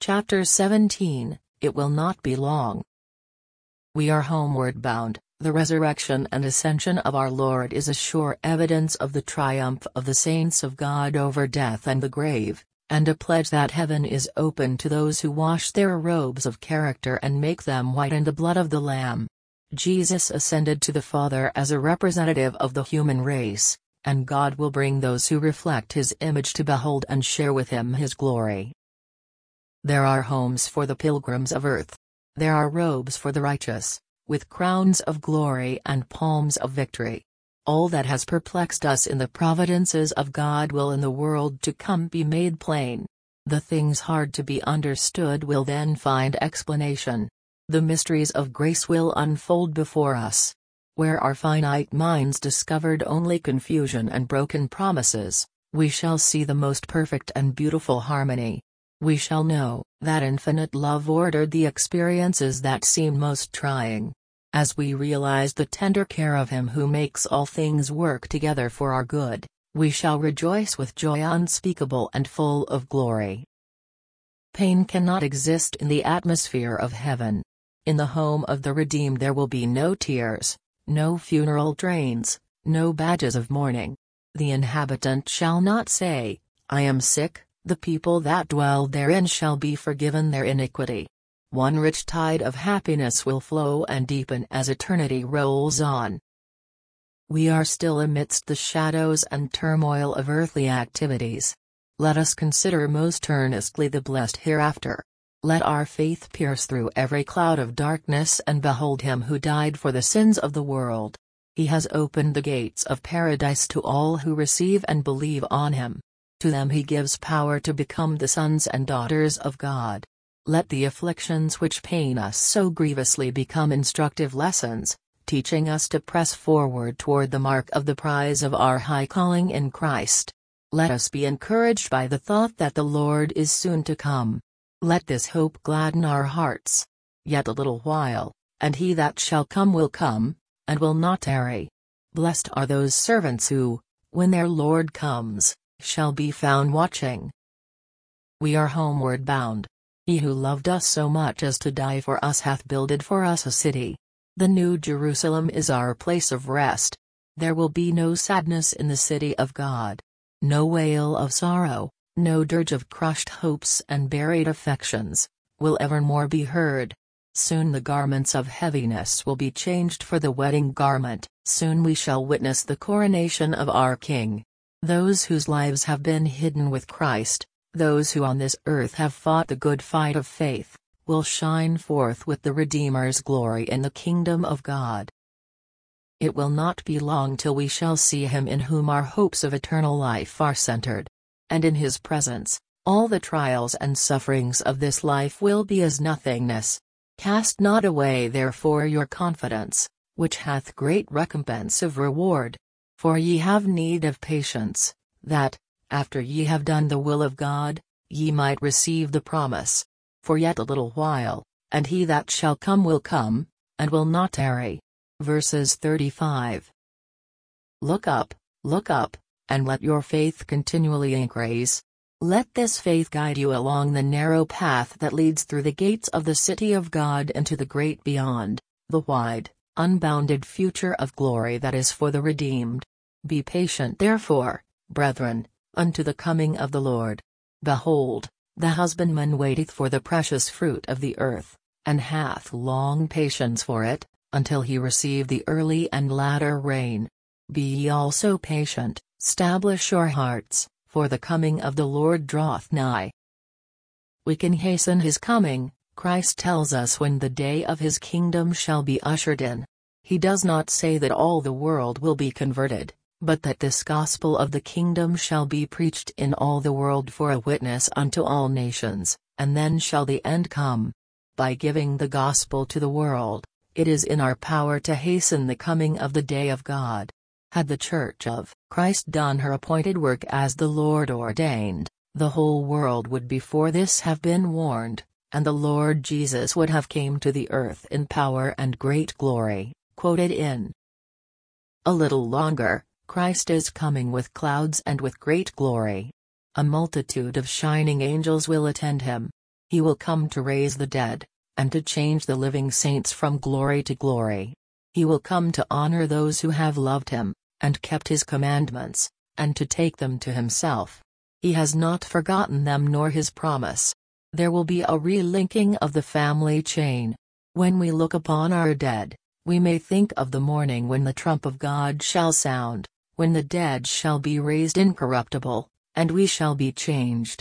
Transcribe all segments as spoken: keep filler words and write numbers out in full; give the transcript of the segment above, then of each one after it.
Chapter seventeen, It Will Not Be Long. We are homeward bound. The resurrection and ascension of our Lord is a sure evidence of the triumph of the saints of God over death and the grave, and a pledge that heaven is open to those who wash their robes of character and make them white in the blood of the Lamb. Jesus ascended to the Father as a representative of the human race, and God will bring those who reflect His image to behold and share with Him His glory. There are homes for the pilgrims of earth. There are robes for the righteous, with crowns of glory and palms of victory. All that has perplexed us in the providences of God will in the world to come be made plain. The things hard to be understood will then find explanation. The mysteries of grace will unfold before us. Where our finite minds discovered only confusion and broken promises, we shall see the most perfect and beautiful harmony. We shall know that infinite love ordered the experiences that seem most trying. As we realize the tender care of Him who makes all things work together for our good, we shall rejoice with joy unspeakable and full of glory. Pain cannot exist in the atmosphere of heaven. In the home of the redeemed there will be no tears, no funeral trains, no badges of mourning. The inhabitant shall not say, "I am sick." The people that dwell therein shall be forgiven their iniquity. One rich tide of happiness will flow and deepen as eternity rolls on. We are still amidst the shadows and turmoil of earthly activities. Let us consider most earnestly the blessed hereafter. Let our faith pierce through every cloud of darkness and behold Him who died for the sins of the world. He has opened the gates of paradise to all who receive and believe on Him. To them He gives power to become the sons and daughters of God. Let the afflictions which pain us so grievously become instructive lessons, teaching us to press forward toward the mark of the prize of our high calling in Christ. Let us be encouraged by the thought that the Lord is soon to come. Let this hope gladden our hearts. Yet a little while, and He that shall come will come, and will not tarry. Blessed are those servants who, when their Lord comes, shall be found watching. We are homeward bound. He who loved us so much as to die for us hath builded for us a city. The New Jerusalem is our place of rest. There will be no sadness in the city of God. No wail of sorrow, no dirge of crushed hopes and buried affections, will evermore be heard. Soon the garments of heaviness will be changed for the wedding garment. Soon we shall witness the coronation of our King. Those whose lives have been hidden with Christ, those who on this earth have fought the good fight of faith, will shine forth with the Redeemer's glory in the kingdom of God. It will not be long till we shall see Him in whom our hopes of eternal life are centered. And in His presence, all the trials and sufferings of this life will be as nothingness. Cast not away therefore your confidence, which hath great recompense of reward. For ye have need of patience, that, after ye have done the will of God, ye might receive the promise. For yet a little while, and He that shall come will come, and will not tarry. Verses thirty-five. Look up, look up, and let your faith continually increase. Let this faith guide you along the narrow path that leads through the gates of the city of God into the great beyond, the wide, unbounded future of glory that is for the redeemed. Be patient therefore, brethren, unto the coming of the Lord. Behold, the husbandman waiteth for the precious fruit of the earth, and hath long patience for it, until he receive the early and latter rain. Be ye also patient, stablish your hearts, for the coming of the Lord draweth nigh. We can hasten His coming. Christ tells us when the day of His kingdom shall be ushered in. He does not say that all the world will be converted, but that this gospel of the kingdom shall be preached in all the world for a witness unto all nations, and then shall the end come. By giving the gospel to the world, it is in our power to hasten the coming of the day of God. Had the Church of Christ done her appointed work as the Lord ordained, the whole world would before this have been warned, and the Lord Jesus would have came to the earth in power and great glory. Quoted in A little longer, Christ is coming with clouds and with great glory. A multitude of shining angels will attend Him. He will come to raise the dead, and to change the living saints from glory to glory. He will come to honor those who have loved him, and kept his commandments, and to take them to himself. He has not forgotten them nor his promise. There will be a relinking of the family chain. When we look upon our dead, we may think of the morning when the trump of God shall sound, when the dead shall be raised incorruptible, and we shall be changed.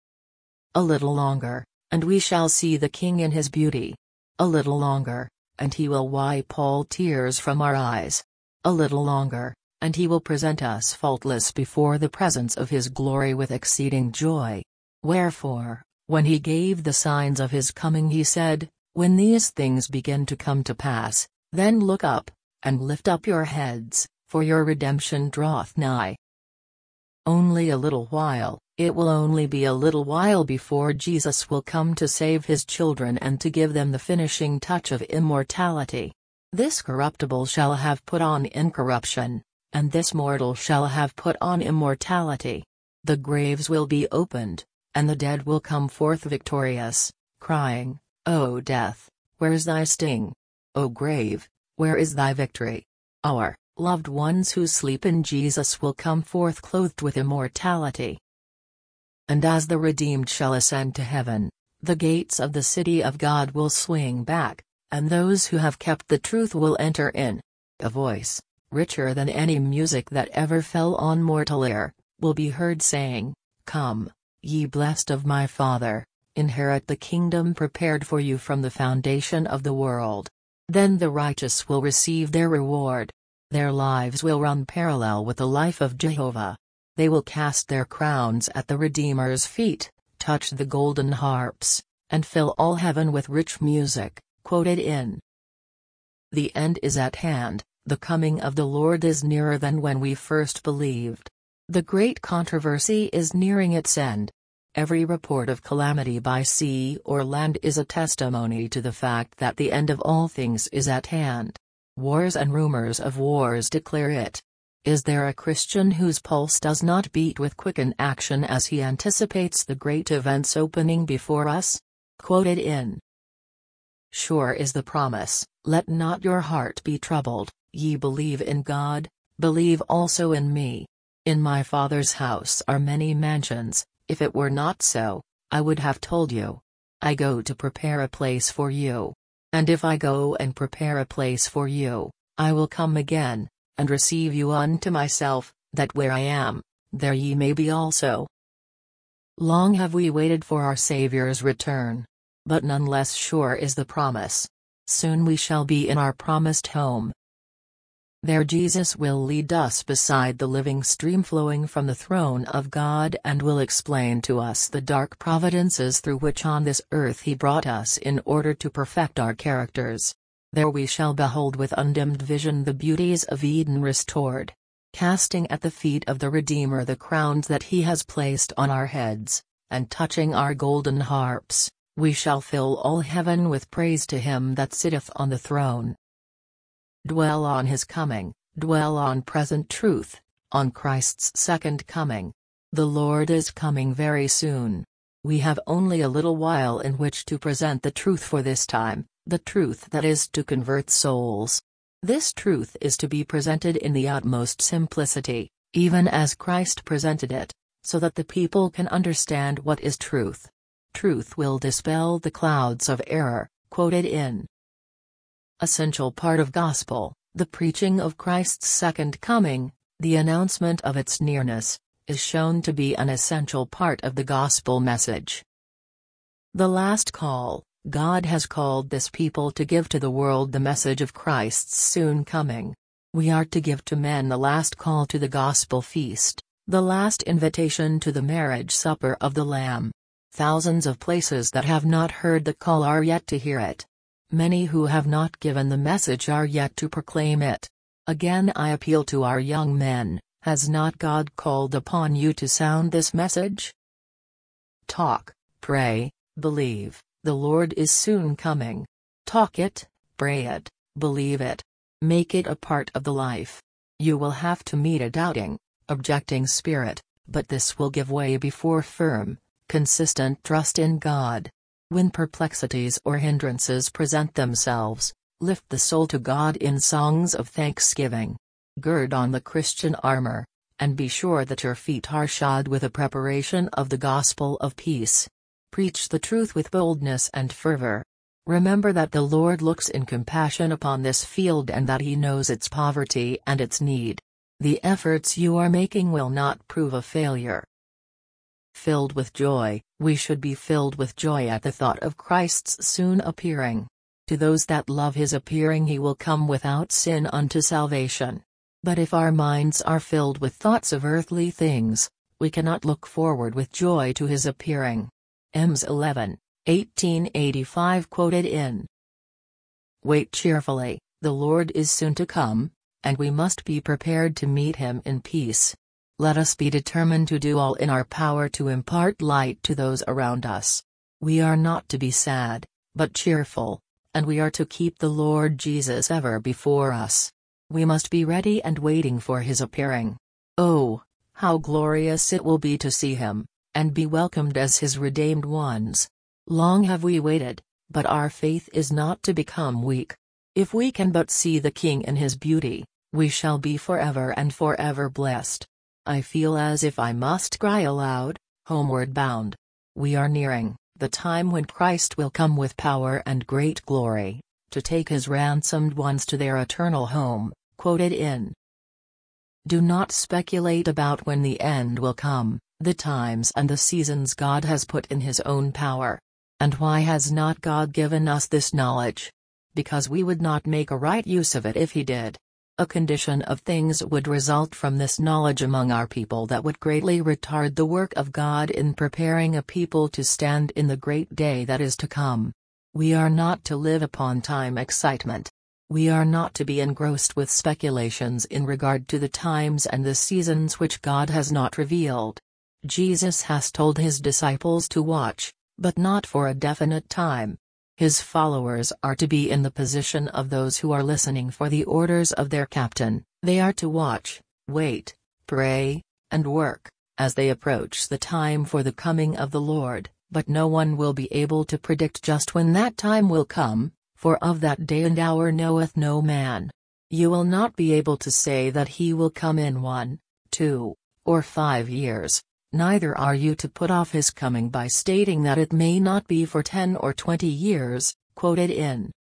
A little longer, and we shall see the King in his beauty. A little longer, and he will wipe all tears from our eyes. A little longer, and he will present us faultless before the presence of his glory with exceeding joy. Wherefore, when he gave the signs of his coming, he said, "When these things begin to come to pass, then look up, and lift up your heads, for your redemption draweth nigh." Only a little while, it will only be a little while before Jesus will come to save his children and to give them the finishing touch of immortality. This corruptible shall have put on incorruption, and this mortal shall have put on immortality. The graves will be opened, and the dead will come forth victorious, crying, "O death, where is thy sting? O grave, where is thy victory?" Our loved ones who sleep in Jesus will come forth clothed with immortality. And as the redeemed shall ascend to heaven, the gates of the city of God will swing back, and those who have kept the truth will enter in. A voice, richer than any music that ever fell on mortal ear, will be heard saying, "Come, ye blessed of my Father, inherit the kingdom prepared for you from the foundation of the world." Then the righteous will receive their reward. Their lives will run parallel with the life of Jehovah. They will cast their crowns at the Redeemer's feet, touch the golden harps, and fill all heaven with rich music. Quoted in "The end is at hand, the coming of the Lord is nearer than when we first believed. The great controversy is nearing its end. Every report of calamity by sea or land is a testimony to the fact that the end of all things is at hand. Wars and rumors of wars declare it. Is there a Christian whose pulse does not beat with quickened action as he anticipates the great events opening before us? Quoted in "Sure is the promise, let not your heart be troubled, ye believe in God, believe also in me. In my Father's house are many mansions, if it were not so, I would have told you. I go to prepare a place for you. And if I go and prepare a place for you, I will come again, and receive you unto myself, that where I am, there ye may be also." Long have we waited for our Savior's return. But none less sure is the promise. Soon we shall be in our promised home. There Jesus will lead us beside the living stream flowing from the throne of God and will explain to us the dark providences through which on this earth he brought us in order to perfect our characters. There we shall behold with undimmed vision the beauties of Eden restored. Casting at the feet of the Redeemer the crowns that he has placed on our heads, and touching our golden harps, we shall fill all heaven with praise to him that sitteth on the throne. Dwell on his coming, dwell on present truth, on Christ's second coming. The Lord is coming very soon. We have only a little while in which to present the truth for this time, the truth that is to convert souls. This truth is to be presented in the utmost simplicity, even as Christ presented it, so that the people can understand what is truth. Truth will dispel the clouds of error. Quoted in Essential part of Gospel, the preaching of Christ's second coming, the announcement of its nearness, is shown to be an essential part of the Gospel message. The last call, God has called this people to give to the world the message of Christ's soon coming. We are to give to men the last call to the Gospel feast, the last invitation to the marriage supper of the Lamb. Thousands of places that have not heard the call are yet to hear it. Many who have not given the message are yet to proclaim it. Again I appeal to our young men, has not God called upon you to sound this message? Talk, pray, believe, the Lord is soon coming. Talk it, pray it, believe it. Make it a part of the life. You will have to meet a doubting, objecting spirit, but this will give way before firm, consistent trust in God. When perplexities or hindrances present themselves, lift the soul to God in songs of thanksgiving. Gird on the Christian armor, and be sure that your feet are shod with a preparation of the gospel of peace. Preach the truth with boldness and fervor. Remember that the Lord looks in compassion upon this field and that He knows its poverty and its need. The efforts you are making will not prove a failure. Filled with joy, we should be filled with joy at the thought of Christ's soon appearing. To those that love His appearing He will come without sin unto salvation. But if our minds are filled with thoughts of earthly things, we cannot look forward with joy to His appearing. Ems eleven, eighteen eighty-five quoted in. Wait cheerfully, the Lord is soon to come, and we must be prepared to meet Him in peace. Let us be determined to do all in our power to impart light to those around us. We are not to be sad, but cheerful, and we are to keep the Lord Jesus ever before us. We must be ready and waiting for His appearing. Oh, how glorious it will be to see Him, and be welcomed as His redeemed ones. Long have we waited, but our faith is not to become weak. If we can but see the King in His beauty, we shall be forever and forever blessed. I feel as if I must cry aloud, homeward bound. We are nearing the time when Christ will come with power and great glory, to take His ransomed ones to their eternal home, quoted in. Do not speculate about when the end will come, the times and the seasons God has put in His own power. And why has not God given us this knowledge? Because we would not make a right use of it if He did. A condition of things would result from this knowledge among our people that would greatly retard the work of God in preparing a people to stand in the great day that is to come. We are not to live upon time excitement. We are not to be engrossed with speculations in regard to the times and the seasons which God has not revealed. Jesus has told His disciples to watch, but not for a definite time. His followers are to be in the position of those who are listening for the orders of their captain. They are to watch, wait, pray, and work, as they approach the time for the coming of the Lord, but no one will be able to predict just when that time will come, for of that day and hour knoweth no man. You will not be able to say that He will come in one, two, or five years. Neither are you to put off His coming by stating that it may not be for ten or twenty years, quoted in.